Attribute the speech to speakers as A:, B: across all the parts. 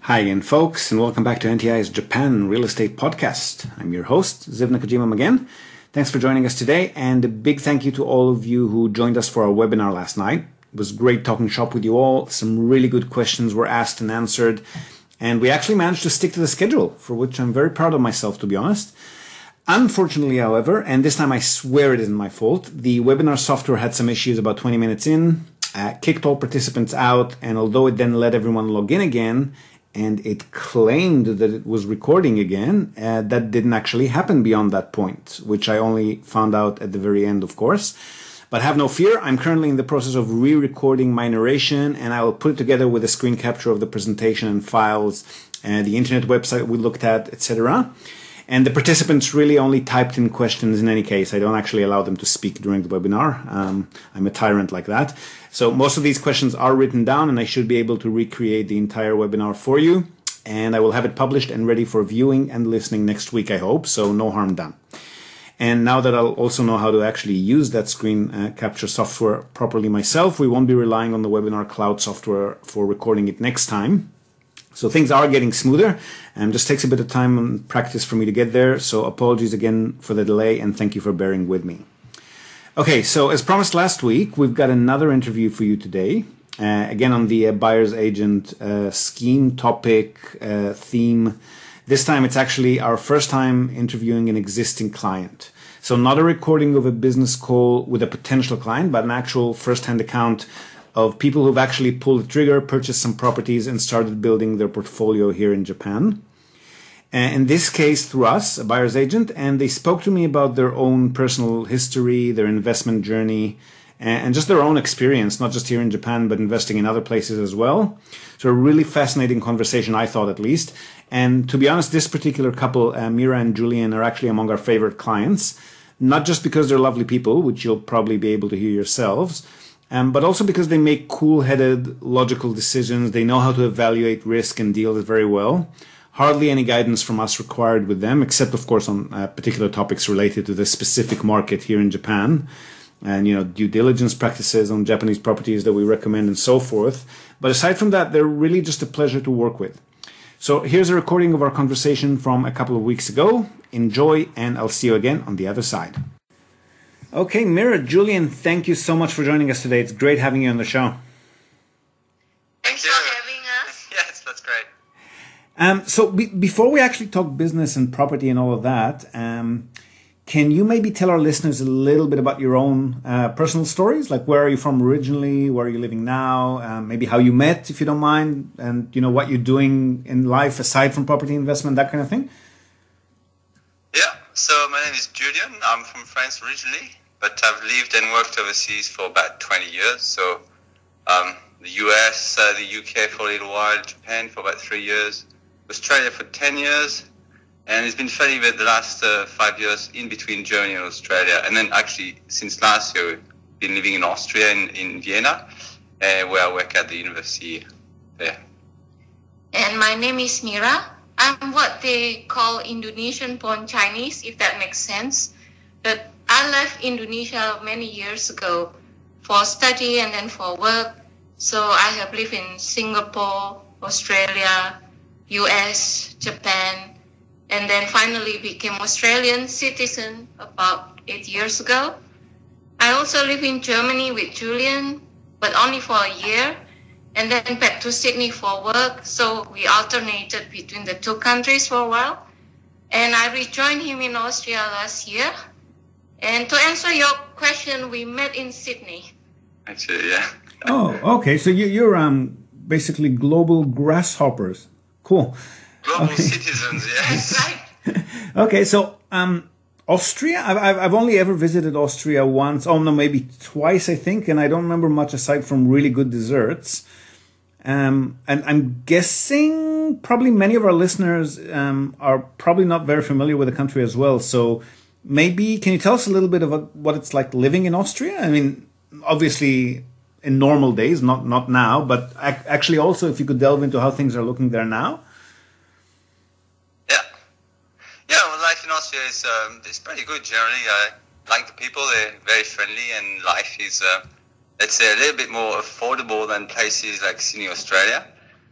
A: Hi again, folks, and welcome back to NTI's Japan Real Estate Podcast. I'm your host, Ziv Nakajima again. Thanks for joining us today, and a big thank you to all of you who joined us for our webinar last night. It was great talking shop with you all. Some really good questions were asked and answered, and we actually managed to stick to the schedule, for which I'm very proud of myself, to be honest. Unfortunately, however, and this time I swear it isn't my fault, the webinar software had some issues about 20 minutes in, kicked all participants out, and although it then let everyone log in again, and it claimed that it was recording again, that didn't actually happen beyond that point, which I only found out at the very end, of course. But have no fear, I'm currently in the process of re-recording my narration, and I will put it together with a screen capture of the presentation and files, and the internet website we looked at, etc. And the participants really only typed in questions in any case. I don't actually allow them to speak during the webinar. I'm a tyrant like that. So most of these questions are written down, and I should be able to recreate the entire webinar for you. And I will have it published and ready for viewing and listening next week, I hope. So no harm done. And now that I'll also know how to actually use that screen capture software properly myself, we won't be relying on the webinar cloud software for recording it next time. So things are getting smoother, and just takes a bit of time and practice for me to get there. So apologies again for the delay, and thank you for bearing with me. Okay, so as promised last week, we've got another interview for you today. Again on the buyer's agent scheme topic theme. This time it's actually our first time interviewing an existing client. So not a recording of a business call with a potential client, but an actual first-hand account of people who've actually pulled the trigger, purchased some properties, and started building their portfolio here in Japan. In this case, through us, a buyer's agent, and they spoke to me about their own personal history, their investment journey, and just their own experience, not just here in Japan, but investing in other places as well. So a really fascinating conversation, I thought at least. And to be honest, this particular couple, Mira and Julian, are actually among our favorite clients, not just because they're lovely people, which you'll probably be able to hear yourselves, but also because they make cool-headed, logical decisions. They know how to evaluate risk and deal it very well. Hardly any guidance from us required with them, except, of course, on particular topics related to the specific market here in Japan. And, due diligence practices on Japanese properties that we recommend and so forth. But aside from that, they're really just a pleasure to work with. So here's a recording of our conversation from a couple of weeks ago. Enjoy, and I'll see you again on the other side. Okay, Mira, Julian, thank you so much for joining us today. It's great having you on the show.
B: Thanks for having us.
C: Yes, that's great.
A: So before we actually talk business and property and all of that, can you maybe tell our listeners a little bit about your own personal stories? Like, where are you from originally? Where are you living now? Maybe how you met, if you don't mind, and what you're doing in life aside from property investment, that kind of thing.
C: Yeah. So my name is Julian. I'm from France originally, but I've lived and worked overseas for about 20 years. So the US, the UK for a little while, Japan for about 3 years, Australia for 10 years. And it's been funny that the last 5 years in between Germany and Australia. And then actually since last year, we've been living in Austria, in Vienna, where I work at the university there.
B: And my name is Mira. I'm what they call Indonesian-born Chinese, if that makes sense. But I left Indonesia many years ago for study and then for work. So I have lived in Singapore, Australia, US, Japan, and then finally became Australian citizen about 8 years ago. I also live in Germany with Julian, but only for a year, and then back to Sydney for work. So we alternated between the two countries for a while. And I rejoined him in Austria last year. And to answer your question, we met in Sydney.
C: Actually, yeah.
A: Oh, okay. So you're basically global grasshoppers. Cool.
C: Global citizens, yes.
B: That's right.
A: Okay, so Austria, I've only ever visited Austria once, maybe twice, I think, and I don't remember much aside from really good desserts. And I'm guessing probably many of our listeners are probably not very familiar with the country as well. So maybe can you tell us a little bit about what it's like living in Austria? I mean, obviously in normal days, not now, but actually also if you could delve into how things are looking there now.
C: Life in Austria is pretty good generally. I like the people; they're very friendly, and life is, let's say, a little bit more affordable than places like Sydney, Australia.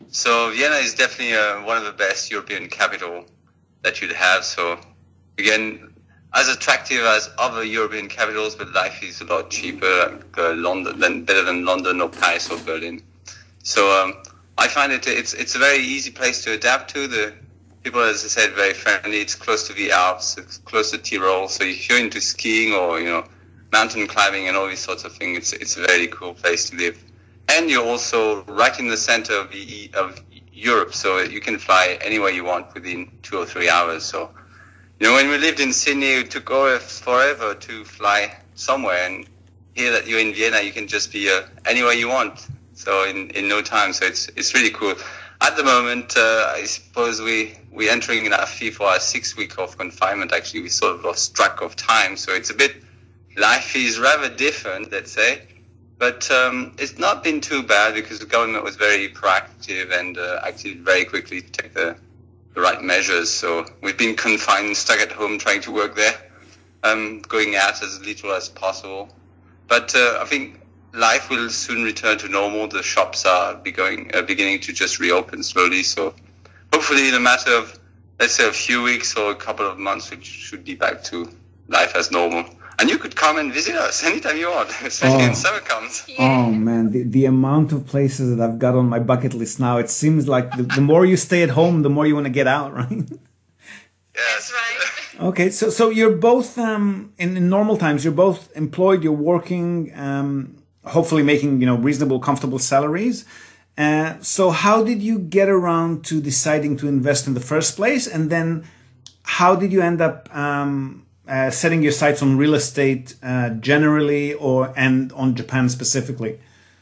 C: So Vienna is definitely one of the best European capital that you'd have. So again, as attractive as other European capitals, but life is a lot cheaper, better than London or Paris or Berlin. So I find it's a very easy place to adapt to. The people, as I said, very friendly. It's close to the Alps, it's close to Tyrol. So if you're into skiing or mountain climbing and all these sorts of things, it's a very cool place to live. And you're also right in the center of Europe, so you can fly anywhere you want within 2 or 3 hours. So, when we lived in Sydney, it took forever to fly somewhere, and here that you're in Vienna, you can just be anywhere you want. So in no time. So it's really cool. At the moment, I suppose we're entering in our 6 week of confinement. Actually, we sort of lost track of time. So it's a bit, life is rather different, let's say. But it's not been too bad because the government was very proactive and acted very quickly to take the right measures. So we've been confined, stuck at home, trying to work there, going out as little as possible. But I think life will soon return to normal. The shops are beginning to just reopen slowly. So hopefully in a matter of, let's say, a few weeks or a couple of months, we should be back to life as normal. And you could come and visit us anytime you want, especially when summer comes.
A: Oh, man, the amount of places that I've got on my bucket list now, it seems like the more you stay at home, the more you want to get out, right?
C: Yes.
B: That's right.
A: Okay, so you're both, in normal times, you're both employed, you're working, hopefully making, reasonable, comfortable salaries. So how did you get around to deciding to invest in the first place? And then how did you end up setting your sights on real estate generally and on Japan specifically?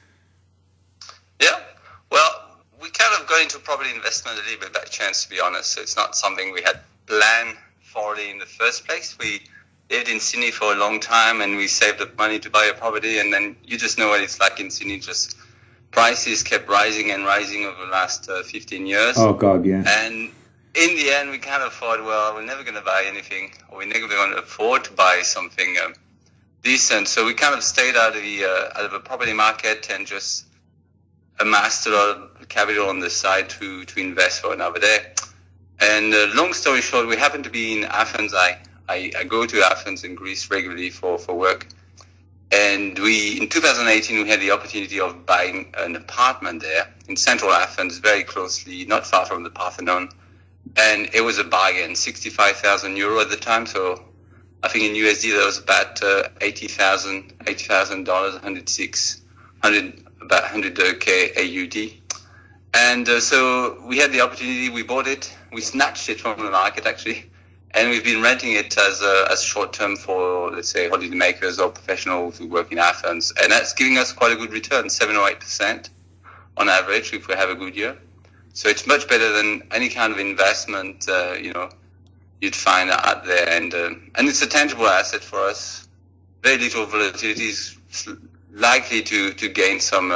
C: Yeah, well, we kind of got into property investment a little bit by chance, to be honest. So it's not something we had planned for in the first place. We lived in Sydney for a long time and we saved up money to buy a property, and then you just know what it's like in Sydney. Just prices kept rising and rising over the last 15 years.
A: Oh, God, yeah.
C: And in the end, we kind of thought, well, we're never going to buy anything, or we're never going to afford to buy something decent. So we kind of stayed out of the property market and just amassed a lot of capital on the side to invest for another day. And long story short, we happened to be in Athens. I go to Athens in Greece regularly for work. And in 2018, we had the opportunity of buying an apartment there in central Athens, very closely, not far from the Parthenon. And it was a bargain, 65,000 euro at the time. So I think in USD that was about $80,000, about 100K AUD. And so we had the opportunity, we bought it, we snatched it from the market actually, and we've been renting it as short-term for, let's say, holidaymakers or professionals who work in Athens. And that's giving us quite a good return, 7 or 8% on average if we have a good year. So it's much better than any kind of investment, you'd find out there. And it's a tangible asset for us. Very little volatility is likely to gain some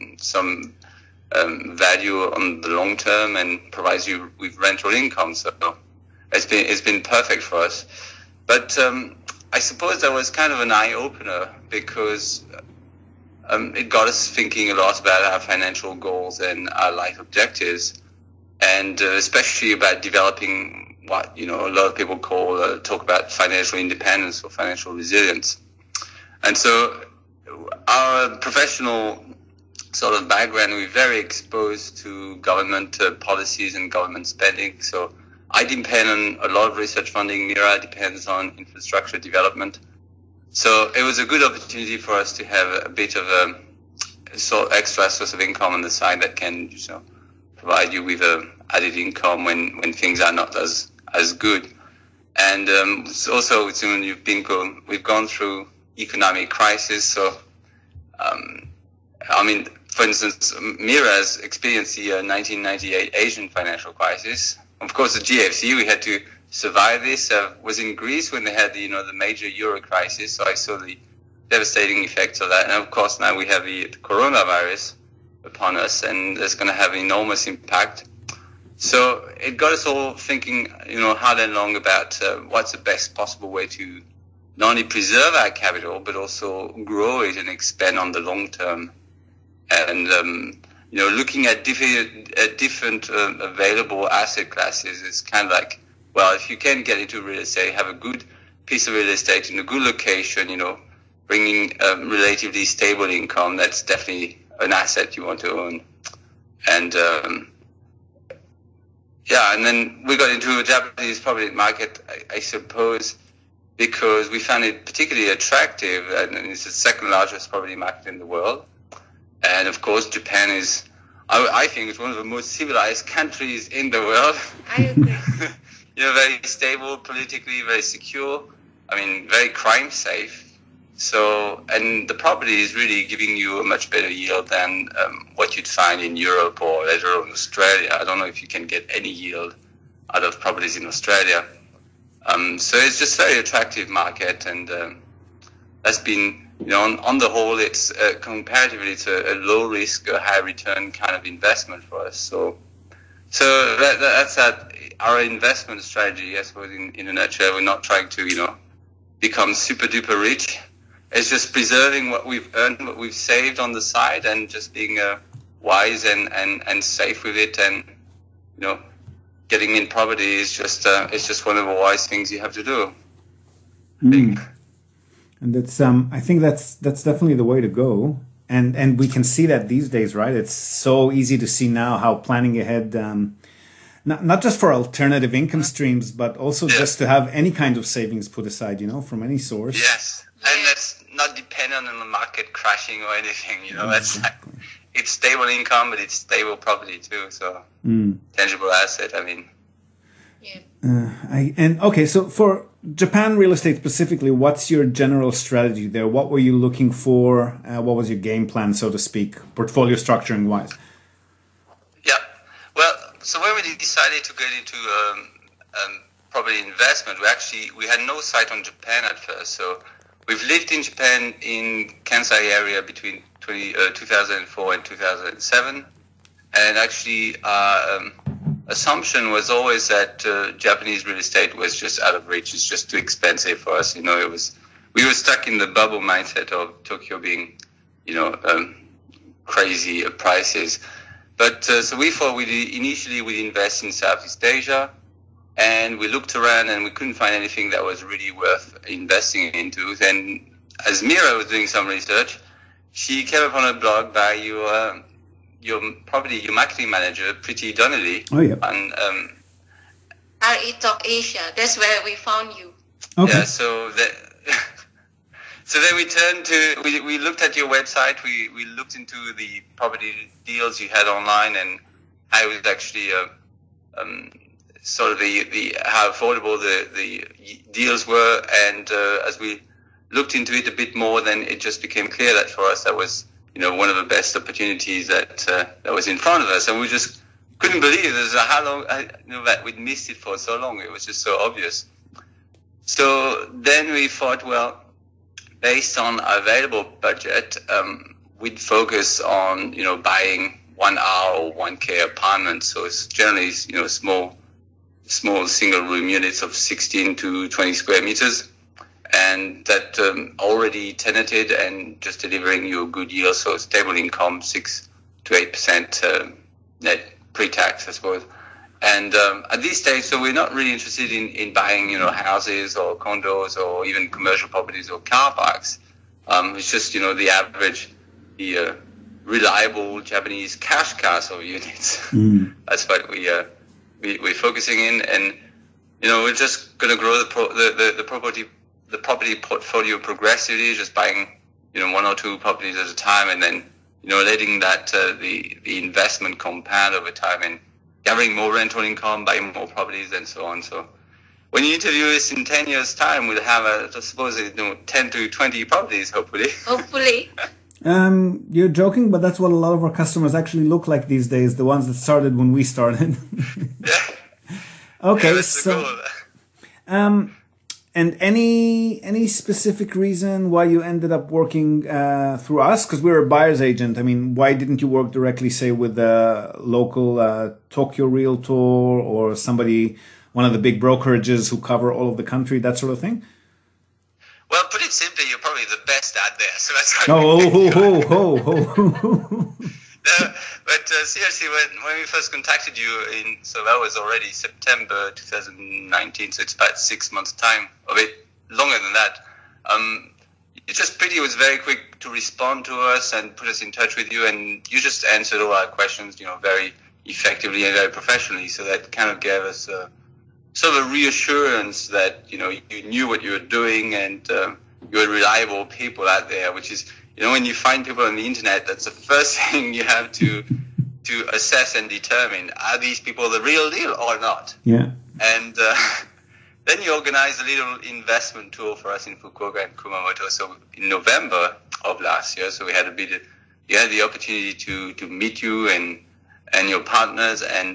C: value on the long term and provides you with rental income. So it's been perfect for us. But I suppose that was kind of an eye-opener because it got us thinking a lot about our financial goals and our life objectives, and especially about developing what a lot of people talk about financial independence or financial resilience. And so our professional sort of background, we're very exposed to government policies and government spending. So I depend on a lot of research funding. Mira depends on infrastructure development. So it was a good opportunity for us to have a bit of a extra source of income on the side that can provide you with added income when things are not as good. And also we've gone through economic crisis. So for instance, Mira has experienced the 1998 Asian financial crisis. Of course, the GFC, we had to survive this. Was in Greece when they had the major euro crisis, so I saw the devastating effects of that. And of course, now we have the coronavirus upon us, and that's going to have an enormous impact. So it got us all thinking, hard and long about what's the best possible way to not only preserve our capital, but also grow it and expand on the long term. And looking at different available asset classes is kind of like, well, if you can get into real estate, have a good piece of real estate in a good location, bringing relatively stable income, that's definitely an asset you want to own. And and then we got into a Japanese property market, I suppose, because we found it particularly attractive, and it's the second largest property market in the world. And of course, Japan is, I think, it's one of the most civilized countries in the world.
B: I agree.
C: Very stable politically, very secure. I mean, very crime safe. So, and the property is really giving you a much better yield than what you'd find in Europe or later in Australia. I don't know if you can get any yield out of properties in Australia. So it's just a very attractive market, and that's been, on the whole, it's comparatively it's a low risk, high return kind of investment for us. So that's our investment strategy, I suppose, in a nutshell. We're not trying to, become super duper rich. It's just preserving what we've earned, what we've saved on the side, and just being wise and safe with it. And getting in property is just it's just one of the wise things you have to do.
A: And that's I think that's definitely the way to go. And we can see that these days, right? It's so easy to see now how planning ahead, not just for alternative income streams, but also just to have any kind of savings put aside, from any source.
C: Yes, and that's not dependent on the market crashing or anything. That's
A: Exactly.
C: It's stable income, but it's stable property too. So tangible asset. I mean.
A: Yeah. So for Japan real estate specifically, what's your general strategy there? What were you looking for? What was your game plan, so to speak, portfolio structuring wise?
C: Yeah. Well, so when we decided to get into property investment, we had no sight on Japan at first. So we've lived in Japan in Kansai area between 2004 and 2007, and actually assumption was always that Japanese real estate was just out of reach. It's just too expensive for us. We were stuck in the bubble mindset of Tokyo being, crazy prices. But so we thought initially we'd invest in Southeast Asia, and we looked around and we couldn't find anything that was really worth investing into. Then, as Mira was doing some research, she came upon a blog by your marketing manager, Pretty Donnelly.
A: Oh, yeah.
C: On
B: RE Talk Asia. That's where we found you.
A: Okay.
C: Yeah, so then we looked at your website, we looked into the property deals you had online and how it was actually sort of how affordable the deals were, and as we looked into it a bit more, then it just became clear that for us that was one of the best opportunities that was in front of us, and we just couldn't believe how long that we'd missed it for so long. It was just so obvious. So then we thought, well, based on our available budget, we'd focus on buying 1 R or 1K apartments. So it's generally small single room units of 16 to 20 square meters. And that already tenanted and just delivering you a good yield, so stable income, 6 to 8% net pre-tax, I suppose. And at this stage, so we're not really interested in buying, houses or condos or even commercial properties or car parks. It's just, the average, the reliable Japanese cash castle units. That's what we're focusing in, and we're just going to grow the property portfolio progressively, just buying 1 or 2 properties at a time, and then letting that the investment compound over time and gathering more rental income, buying more properties, and so on. So when you interview us in 10 years' time, we'll have I suppose 10 to 20 properties, hopefully.
B: Hopefully.
A: You're joking, but that's what a lot of our customers actually look like these days, the ones that started when we started.
C: Yeah.
A: Okay,
C: Yeah, that's the goal.
A: And any specific reason why you ended up working through us? Because we're a buyer's agent. I mean, why didn't you work directly, say, with a local Tokyo realtor or somebody, one of the big brokerages who cover all of the country, that sort of thing?
C: Well, put it simply, you're probably the best out there. So that's
A: Oh, ho.
C: No, But seriously, when we first contacted you, so that was already September 2019, so it's about 6 months' time, a bit longer than that. It was very quick to respond to us and put us in touch with you, and you just answered all our questions, very effectively and very professionally. So that kind of gave us sort of a reassurance that you knew what you were doing, and you were reliable people out there, which is, when you find people on the internet, that's the first thing you have to assess and determine, are these people the real deal or not?
A: Yeah. And
C: then you organized a little investment tour for us in Fukuoka and Kumamoto. So in November of last year, so we had you had the opportunity to meet you and your partners, and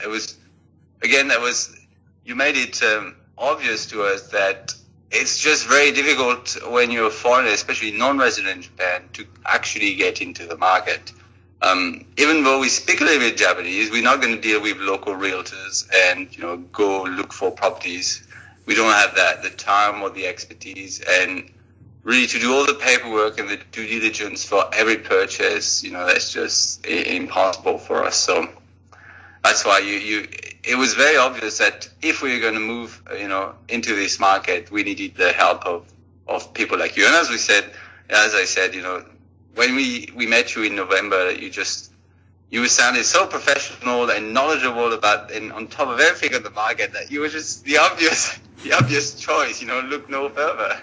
C: you made it obvious to us that it's just very difficult when you're a foreigner, especially non-resident in Japan, to actually get into the market. Even though we speak a little bit Japanese, we're not going to deal with local realtors and go look for properties. We don't have the time or the expertise, and really to do all the paperwork and the due diligence for every purchase, that's just impossible for us. So that's why it was very obvious that if we were going to move, into this market, we needed the help of people like you. And as I said, when we met you in November, you sounded so professional and knowledgeable and on top of everything on the market, that you were just the obvious choice. Look no further.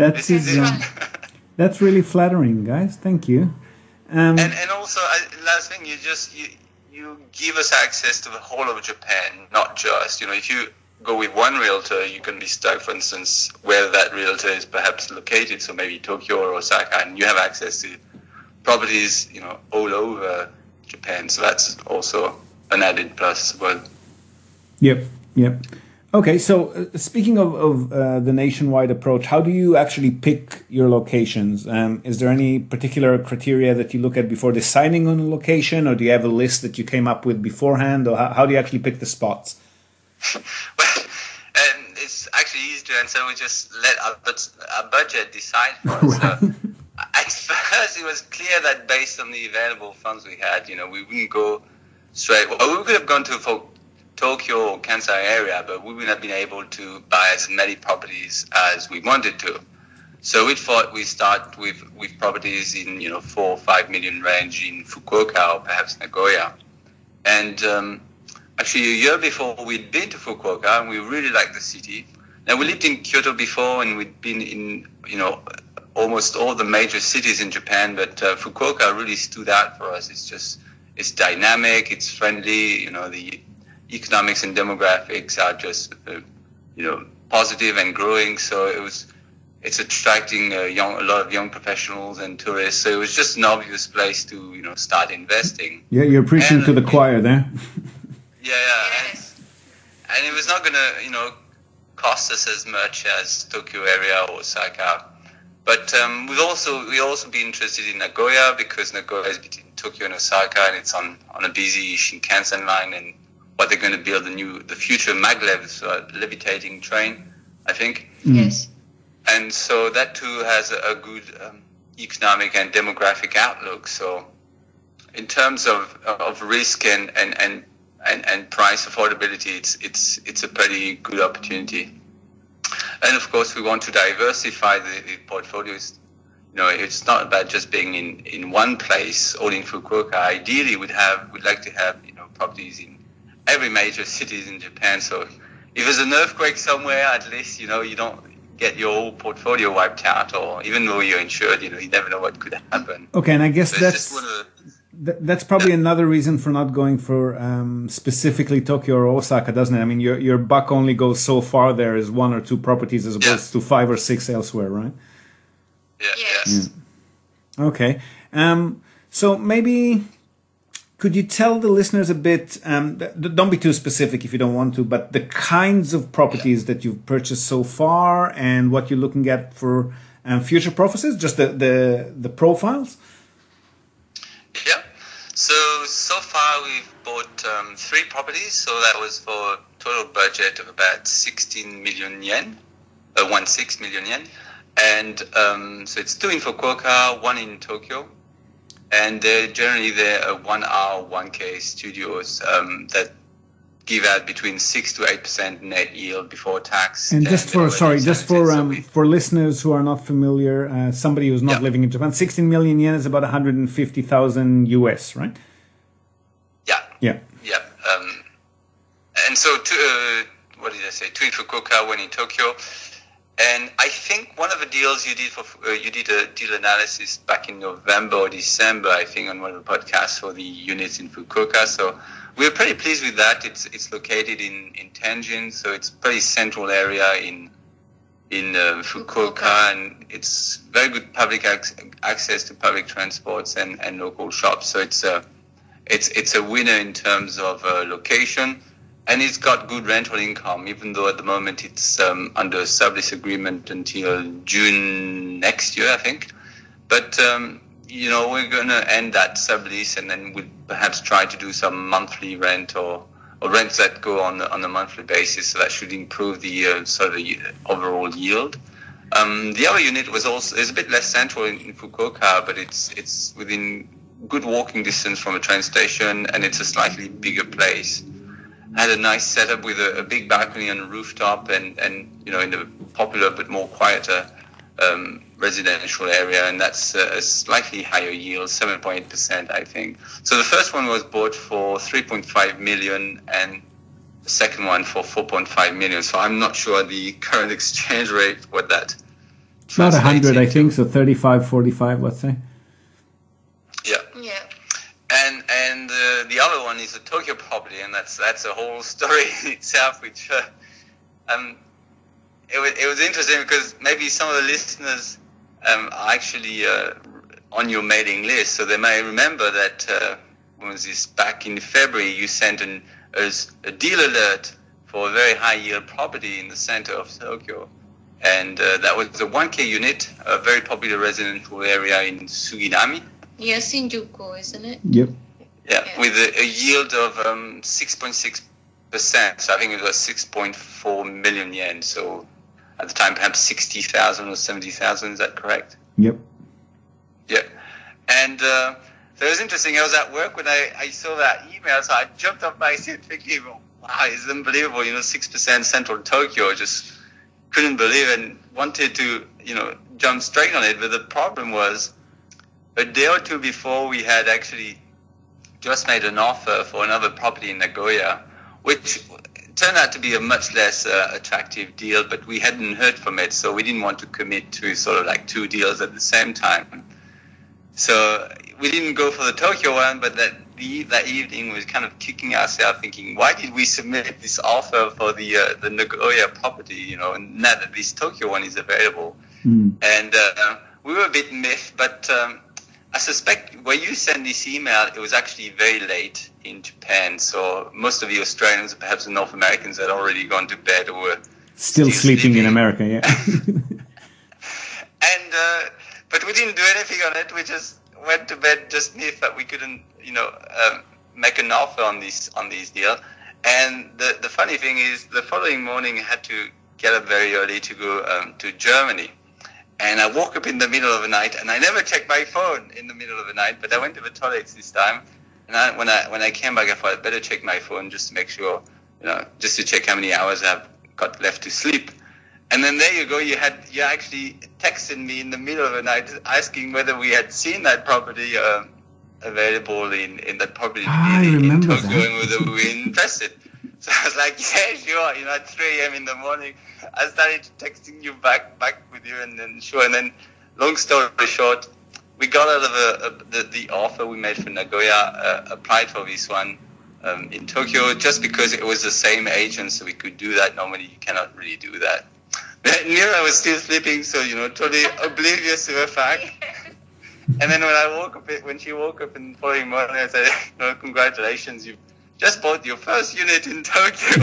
A: That's really flattering, guys. Thank you.
C: And also, last thing, you give us access to the whole of Japan, not just, if you go with one realtor, you can be stuck, for instance, where that realtor is perhaps located, so maybe Tokyo or Osaka, and you have access to properties, all over Japan. So that's also an added plus as well.
A: Yep. Okay, so speaking of the nationwide approach, how do you actually pick your locations? Is there any particular criteria that you look at before deciding on a location, or do you have a list that you came up with beforehand, or how do you actually pick the spots?
C: Well, it's actually easy to answer. We just let our budget decide for us. So at first, it was clear that based on the available funds we had, we wouldn't go straight. Well, we could have gone to Tokyo or Kansai area, but we wouldn't have been able to buy as many properties as we wanted to. So we thought we start with properties in 4 or 5 million range in Fukuoka or perhaps Nagoya. And actually, a year before, we'd been to Fukuoka and we really liked the city. Now, we lived in Kyoto before, and we'd been in almost all the major cities in Japan, but Fukuoka really stood out for us. It's dynamic, it's friendly. The economics and demographics are just positive and growing. So it's attracting a lot of young professionals and tourists. So it was just an obvious place to start investing.
A: Yeah, you're preaching to the choir there.
C: Yeah. And it was not going to cost us as much as Tokyo area or Osaka. But we also be interested in Nagoya, because Nagoya is between Tokyo and Osaka, and it's on a busy Shinkansen line, and what they're going to build the future maglev, so levitating train, I think.
B: Yes.
C: And so that too has a good economic and demographic outlook. So in terms of risk and price affordability, it's a pretty good opportunity. And of course, we want to diversify the portfolios. It's not about just being in one place or in Fukuoka. Ideally, we'd like to have properties in every major cities in Japan. So if there's an earthquake somewhere, at least you don't get your whole portfolio wiped out, or even though you're insured, you never know what could happen.
A: Okay, and I guess that's probably another reason for not going for specifically Tokyo or Osaka, doesn't it? I mean, your buck only goes so far there as 1 or 2 properties as opposed to 5 or 6 elsewhere, right?
C: Yeah. Yes.
A: Yeah. Okay. So maybe could you tell the listeners a bit, don't be too specific if you don't want to, but the kinds of properties that you've purchased so far and what you're looking at for future purposes, just the profiles?
C: Yeah. So far we've bought 3 properties. So that was for a total budget of about 16 million yen, 16 million yen. And so it's 2 in Fukuoka, 1 in Tokyo. And generally they're 1 hour, 1K studios that give out between 6 to 8% net yield before tax.
A: And just for listeners who are not familiar, somebody who's not living in Japan, 16 million yen is about 150,000 US, right?
C: Yeah. And so, what did I say? 2 in Fukuoka, 1 in Tokyo. And I think one of the deals you did a deal analysis back in November or December, I think, on one of the podcasts for the units in Fukuoka. So we're pretty pleased with that. It's located in Tenjin, so it's a pretty central area in Fukuoka, and it's very good public access to public transports and local shops. So it's a winner in terms of location. And it's got good rental income, even though at the moment it's under a sublease agreement until June next year, I think. But, we're going to end that sublease, and then we'll perhaps try to do some monthly rent or rents that go on a monthly basis. So that should improve the overall yield. The other unit is a bit less central in Fukuoka, but it's within good walking distance from a train station, and it's a slightly bigger place. Had a nice setup with a big balcony on a rooftop, and in the popular but more quieter residential area, and that's a slightly higher yield, 7.8%, I think. So the first one was bought for 3.5 million, and the second one for 4.5 million. So I'm not sure the current exchange rate, what that
A: about 100, I think. So 35, 45, let's say.
C: Yeah. And the other one is a Tokyo property, and that's a whole story in itself. Which it was interesting because maybe some of the listeners are actually on your mailing list, so they may remember that when was this back in February, you sent a deal alert for a very high yield property in the center of Tokyo, and that was a 1K unit, a very popular residential area in Suginami.
B: Yes, Shinjuku, isn't it?
A: Yep.
C: Yeah, with a yield of 6.6%. So I think it was 6.4 million yen. So at the time, perhaps 60,000 or 70,000. Is that correct?
A: Yep.
C: Yeah. And so it was interesting. I was at work when I saw that email. So I jumped off my seat thinking, wow, it's unbelievable. 6% central Tokyo. Just couldn't believe it and wanted to, jump straight on it. But the problem was, a day or two before, we had actually just made an offer for another property in Nagoya, which turned out to be a much less attractive deal, but we hadn't heard from it, so we didn't want to commit to sort of like 2 deals at the same time. So we didn't go for the Tokyo one, but that evening was kind of kicking ourselves, thinking, why did we submit this offer for the Nagoya property, and now that this Tokyo one is available? And we were a bit miffed, but I suspect when you sent this email, it was actually very late in Japan. So most of the Australians, perhaps the North Americans, had already gone to bed or were
A: still sleeping in America, yeah.
C: And but we didn't do anything on it. We just went to bed, just miffed that we couldn't, make an offer on this deal. And the funny thing is, the following morning, I had to get up very early to go to Germany. And I woke up in the middle of the night, and I never checked my phone in the middle of the night, but I went to the toilets this time. And when I came back, I thought I'd better check my phone just to make sure, just to check how many hours I've got left to sleep. And then there you go, you actually texted me in the middle of the night asking whether we had seen that property available in that property in Tokyo, and whether we were interested. So I was like, yeah, sure. At 3 a.m. in the morning, I started texting you back with you, and then sure. And then, long story short, we got out of the offer we made for Nagoya, applied for this one in Tokyo, just because it was the same agent, so we could do that. Normally, you cannot really do that. Mira was still sleeping, so totally oblivious to the fact. And then when she woke up in the following morning, I said, congratulations, you've just bought your first unit in Tokyo.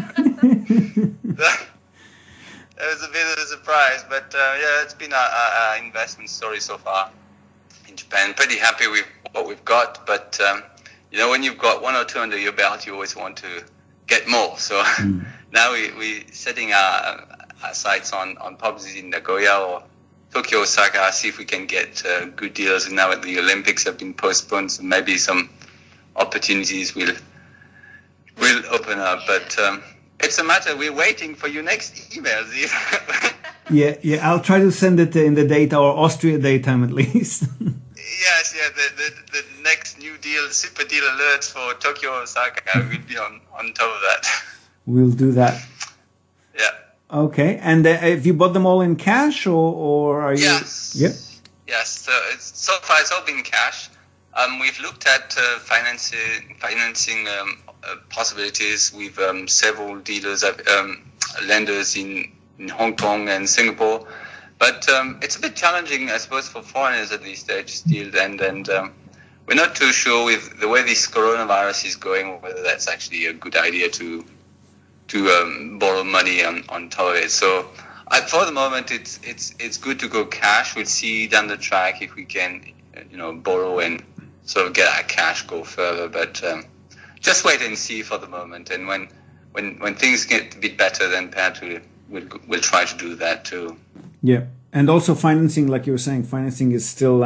C: That was a bit of a surprise, but it's been our investment story so far in Japan. Pretty happy with what we've got, but when you've got 1 or 2 under your belt, you always want to get more. So now we're setting our sights on properties in Nagoya or Tokyo, Osaka, see if we can get good deals. And now the Olympics have been postponed, so maybe some opportunities will open up. But it's a matter, we're waiting for your next email, Ziv.
A: Yeah, I'll try to send it in the data or Austria daytime at least.
C: Yes, the next new deal, super deal alerts for Tokyo, Osaka will be on top of that.
A: We'll do that.
C: Yeah.
A: Okay, and have you bought them all in cash or are you?
C: Yes.
A: Yeah.
C: Yes. So far it's all been cash. We've looked at financing possibilities with several dealers, lenders in Hong Kong and Singapore. But it's a bit challenging, I suppose, for foreigners at this stage still. And we're not too sure with the way this coronavirus is going, whether that's actually a good idea to borrow money on top of it. So for the moment, it's good to go cash. We'll see down the track if we can, borrow and sort of get our cash go further. But just wait and see for the moment. And when things get a bit better, then perhaps we'll try to do that too.
A: Yeah, and also financing, like you were saying, financing is still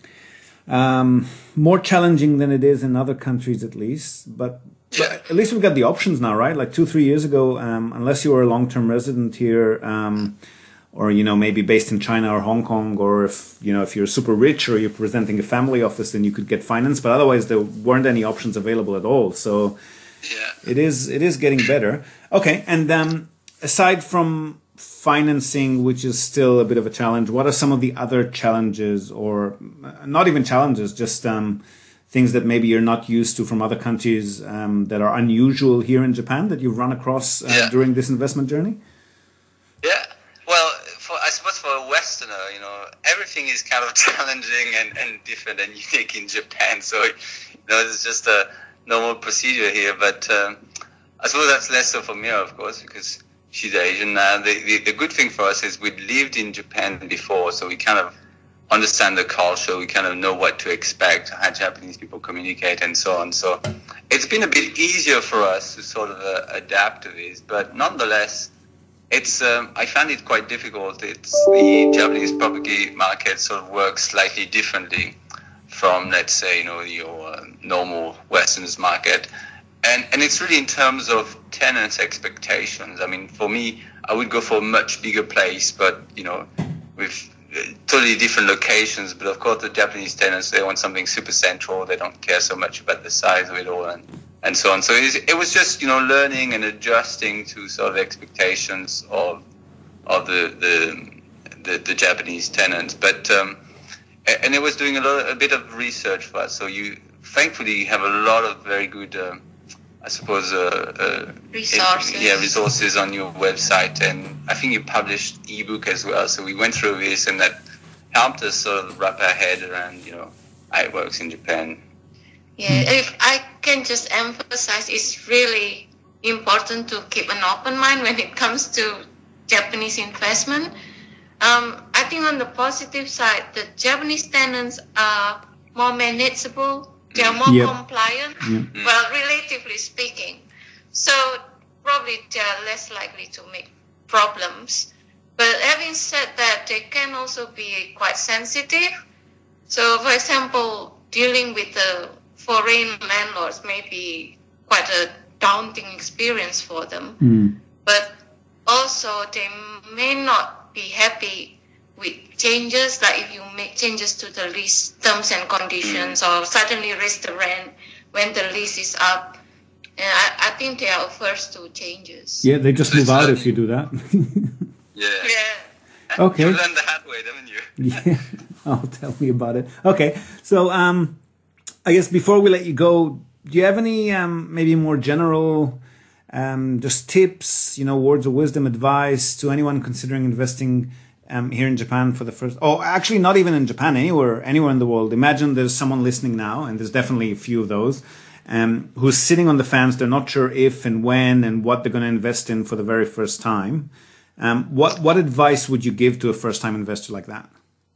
A: more challenging than it is in other countries, at least. But at least we've got the options now, right? Like 2-3 years ago, unless you were a long-term resident here, or maybe based in China or Hong Kong, or if you're super rich or you're presenting a family office, then you could get finance. But otherwise, there weren't any options available at all. So it is getting better. Okay, and aside from financing, which is still a bit of a challenge, what are some of the other challenges, or not even challenges, just things that maybe you're not used to from other countries that are unusual here in Japan that you've run across during this investment journey? Yeah,
C: well, I suppose for a Westerner, everything is kind of challenging and different and unique in Japan. So, it's just a normal procedure here. But I suppose that's less so for Mira, of course, because she's Asian. The good thing for us is we'd lived in Japan before, so we kind of understand the culture. We kind of know what to expect, how Japanese people communicate, and so on. So it's been a bit easier for us to sort of adapt to this. But nonetheless, I found it quite difficult. The Japanese property market sort of works slightly differently from, let's say, your normal Westerners market. And it's really in terms of tenants' expectations. I mean, for me, I would go for a much bigger place, but, with totally different locations. But of course, the Japanese tenants, they want something super central. They don't care so much about the size of it all and so on. So it was just, learning and adjusting to sort of expectations of the Japanese tenants. But, and it was doing a bit of research for us. So thankfully have a lot of very good, I suppose, resources on your website, and I think you published ebook as well. So we went through this, and that helped us sort of wrap our head around, how it works in Japan.
B: Yeah, if I can just emphasize, it's really important to keep an open mind when it comes to Japanese investment. I think on the positive side, the Japanese tenants are more manageable. They are more compliant, well, relatively speaking. So probably they are less likely to make problems. But having said that, they can also be quite sensitive. So, for example, dealing with the foreign landlords may be quite a daunting experience for them. But also they may not be happy with changes, like if you make changes to the lease terms and conditions, or suddenly raise the rent when the lease is up. And I think they are averse to changes.
A: Yeah, they just move out if you do that.
C: Yeah.
A: Okay.
C: You learned the hard way, didn't you?
A: Yeah. Oh, tell me about it. Okay. So, I guess before we let you go, do you have any maybe more general just tips, words of wisdom, advice to anyone considering investing here in Japan for the first, actually not even in Japan, anywhere in the world. Imagine there's someone listening now, and there's definitely a few of those, who's sitting on the fence. They're not sure if and when and what they're going to invest in for the very first time. What advice would you give to a first-time investor like that?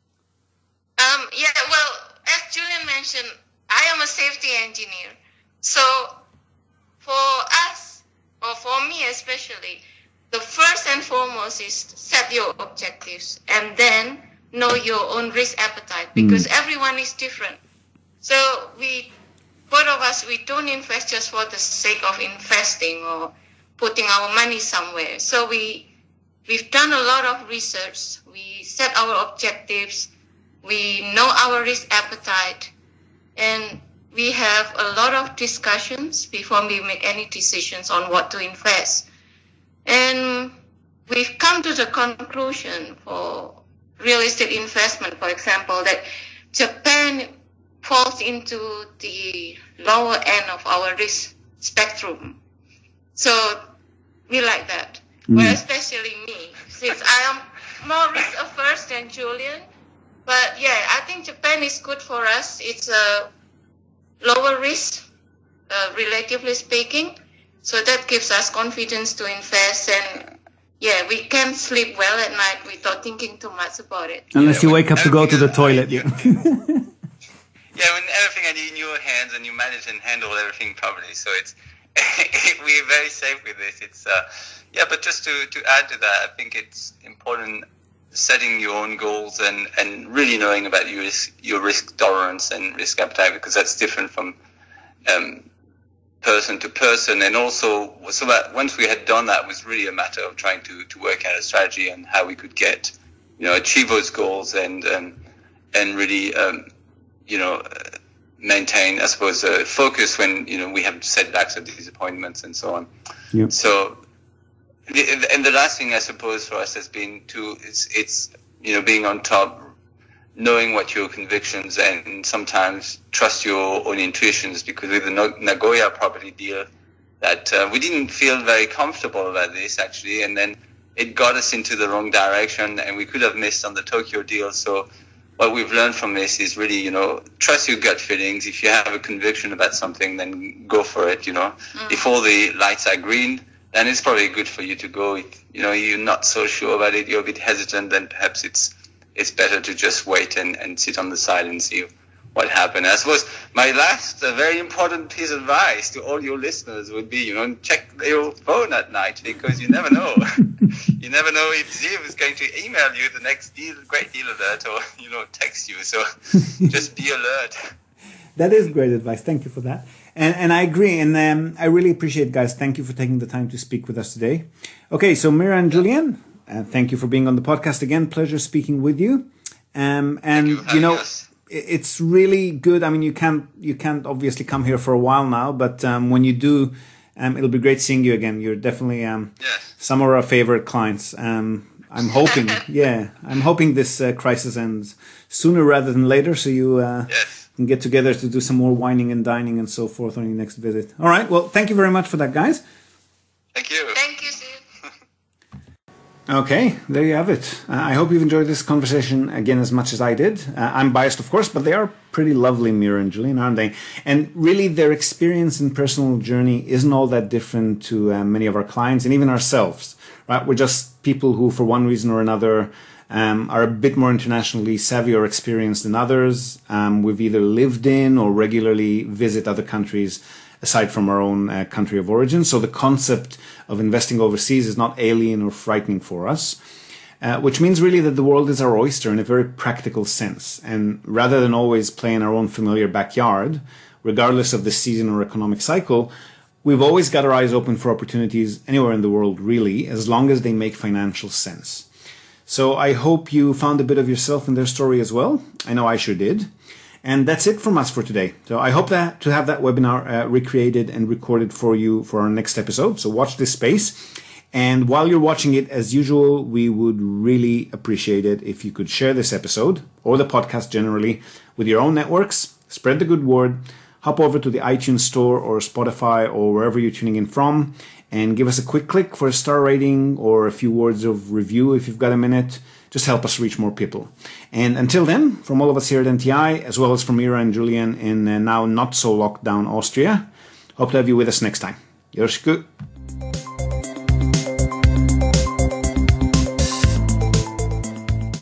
B: Well, as Julian mentioned, I am a safety engineer. So for us, or for me especially, the first and foremost is set your objectives and then know your own risk appetite, because everyone is different. So both of us, we don't invest just for the sake of investing or putting our money somewhere. So we've done a lot of research. We set our objectives. We know our risk appetite, and we have a lot of discussions before we make any decisions on what to invest. And we've come to the conclusion for real estate investment, for example, that Japan falls into the lower end of our risk spectrum. So we like that. Well, especially me, since I am more risk averse than Julian. But yeah, I think Japan is good for us. It's a lower risk, relatively speaking. So that gives us confidence to invest, and yeah, we can sleep well at night without thinking too much about it.
A: Unless you wake up to go to the toilet. Yeah.
C: Yeah, when everything is in your hands and you manage and handle everything properly, so it's we're very safe with this. It's but just to add to that, I think it's important setting your own goals and really knowing about your risk tolerance and risk appetite, because that's different from person to person. And also, so that once we had done that, it was really a matter of trying to work out a strategy on how we could achieve those goals and really maintain, I suppose, focus when we have setbacks or disappointments and so on.
A: Yep.
C: So, and the last thing I suppose for us has been it's being on top, knowing what your convictions, and sometimes trust your own intuitions, because with the Nagoya property deal, that we didn't feel very comfortable about this actually, and then it got us into the wrong direction, and we could have missed on the Tokyo deal. So what we've learned from this is really, trust your gut feelings. If you have a conviction about something, then go for it. If all the lights are green, then it's probably good for you to go. If you're not so sure about it, you're a bit hesitant, then perhaps it's better to just wait and sit on the side and see what happens. I suppose my last very important piece of advice to all your listeners would be, check your phone at night, because you never know. You never know if Ziv is going to email you the next great deal alert, or text you. So just be alert.
A: That is great advice. Thank you for that. And I agree. And I really appreciate, guys. Thank you for taking the time to speak with us today. Okay, so Mira and Julian, thank you for being on the podcast again. Pleasure speaking with you. And it's really good. I mean, you can't obviously come here for a while now, but when you do, it'll be great seeing you again. You're definitely some of our favorite clients. I'm hoping, I'm hoping this crisis ends sooner rather than later, so you can get together to do some more wining and dining and so forth on your next visit. All right. Well, thank you very much for that, guys.
C: Thank you.
B: Thank you, Steve.
A: Okay, there you have it. I hope you've enjoyed this conversation again as much as I did. I'm biased, of course, but they are pretty lovely, Mira and Julian, aren't they? And really, their experience and personal journey isn't all that different to many of our clients and even ourselves, right? We're just people who, for one reason or another, are a bit more internationally savvy or experienced than others. We've either lived in or regularly visit other countries aside from our own country of origin. So the concept of investing overseas is not alien or frightening for us, which means really that the world is our oyster in a very practical sense. And rather than always play in our own familiar backyard, regardless of the season or economic cycle, we've always got our eyes open for opportunities anywhere in the world, really, as long as they make financial sense. So I hope you found a bit of yourself in their story as well. I know I sure did. And that's it from us for today. So I hope to have that webinar recreated and recorded for you for our next episode. So watch this space. And while you're watching it, as usual, we would really appreciate it if you could share this episode or the podcast generally with your own networks. Spread the good word. Hop over to the iTunes store or Spotify or wherever you're tuning in from, and give us a quick click for a star rating or a few words of review if you've got a minute. Just help us reach more people. And until then, from all of us here at NTI, as well as from Mira and Julian in now not so locked down Austria, hope to have you with us next time. Yoroshiku.